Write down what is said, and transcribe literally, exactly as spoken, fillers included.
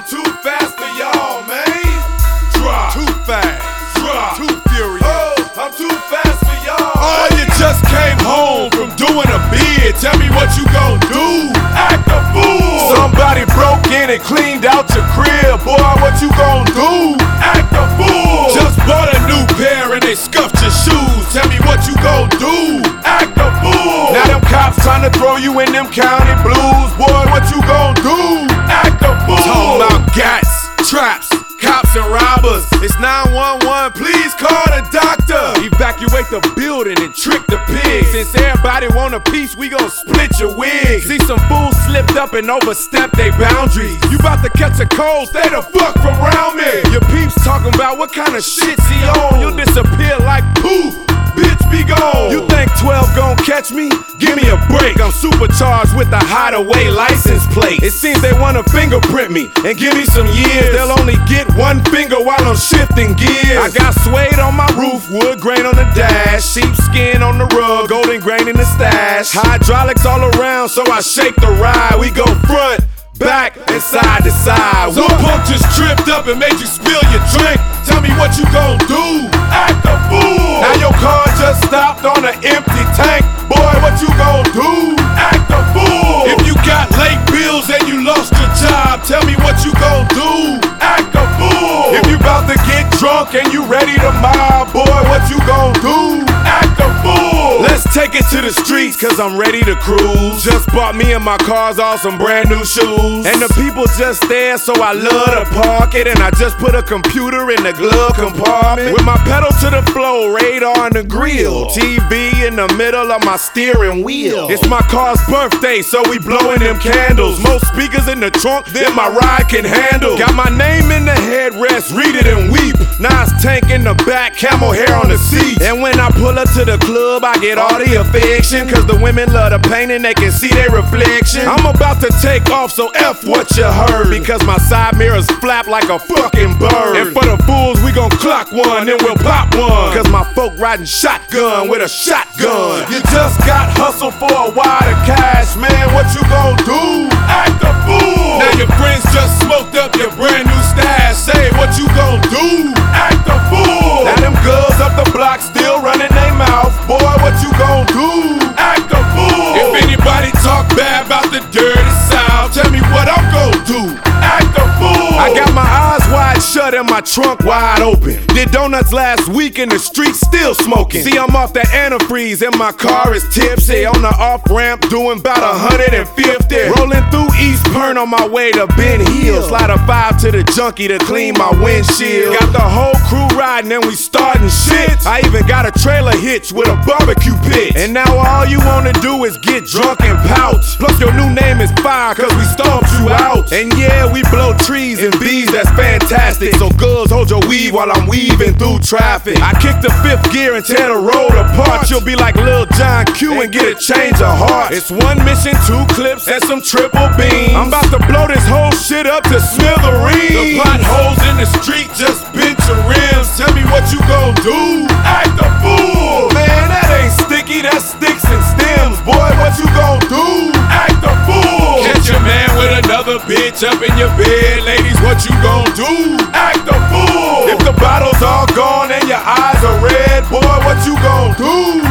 I'm too fast for y'all, man. Drop. Too fast. Drop. Too furious. Oh, I'm too fast for y'all. Oh, man. you just came home from doing a bid. Tell me what you gon' do. Act a fool. Somebody broke in and cleaned out your crib. Boy, what you gon' do? Act a fool. Just bought a new pair and they scuffed your shoes. Tell me what you gon' do. Act a fool. Now them cops tryna throw you in them county blues. Boy, what you gon' do? Act a fool. Talking about gats, traps, cops and robbers. It's nine one one, please call the doctor. Evacuate the building and trick the pigs. Since everybody want a piece, we gon' split your wig. See some fools slipped up and overstepped their boundaries. You bout to catch a cold, stay the fuck from around me. Your peeps talking about what kind of shit's he on. You'll disappear like poof. Bitch, be gone. You think twelve gon' catch me? Give me a break. I'm supercharged with a hideaway license plate. It seems they wanna fingerprint me and give me some years. They'll only get one finger while I'm shifting gears. I got suede on my roof, wood grain on the dash, sheepskin on the rug, golden grain in the stash. Hydraulics all around, so I shake the ride. We go front, back, and side to side. Some punk just tripped up and made you spill your drink. Tell me what you gon' do. Act a fool. Now your car just stopped on an empty tank. Boy, what you gon' do? Act a fool. If you got late bills and you lost your job, tell me what you gon' do. Act a fool. If you bout to get drunk and you ready to mob, boy, what you gon' do? Act a fool. Let's take it to the streets, cause I'm ready to cruise. Just bought me and my cars all some brand new shoes. And the people just there, so I love to park it. And I just put a computer in the glove compartment. With my pedal to the floor, radar in the grill, T V in the middle of my steering wheel. It's my car's birthday, so we blowing them candles. Most speakers in the trunk than my ride can handle. Got my name in the headrest, read it and weep. Nas tank in the back, camel hair on the seat. And when I pull up to the club, I get all the affection. Cause the women love the paint and they can see their reflection. I'm about to take off, so F what you heard. Because my side mirrors flap like a fucking bird. And for the fools, we gon' clock one, then we'll pop one. Cause my folk riding shotgun with a shotgun. You just got hustled for a wad of cash, man, what you gon' do? Act a fool. Now your friends just smoked up your brand new stash. Say what you gon' do? Act a fool. Now them girls up the block still running their mouth. Boy, what you gon' do? Act a fool. If anybody talk bad about the dirty South, tell me what I'm gon' do. Act a fool. I got my eyes wide shut and my trunk wide open. Did donuts last week in the street, still smoking. See, I'm off that antifreeze and my car is tipsy. On the off-ramp, doing about one hundred fifty. Rolling through East Pern on my way to Ben Hill. Slide a five to the junkie to clean my windshield. Got the whole crew riding and we starting shit. I even got a trailer hitch with a barbecue pit. And now all you wanna do is get drunk and pout. Plus your new name is Fire cause we stomped you out. And yeah, we blow trees and bees, that's fantastic. So girls, hold your weave while I'm weaving through traffic. I kick the fifth gear and tear the road apart. You'll be like Lil John Q and get a change of heart. It's one mission, two clips, and some triple beams. I'm about to blow this whole shit up to smithereens. The potholes in the street just bent your rims. Tell me what you gon' do? Act a fool. Man, that ain't sticky, that's sticks and stems. Boy, what you gon' do? Act a fool. Catch your man with another bitch up in your bed. Ladies, what you gon' do? Act a fool. If the bottle's all gone and your eyes are red, boy, what you gon' do?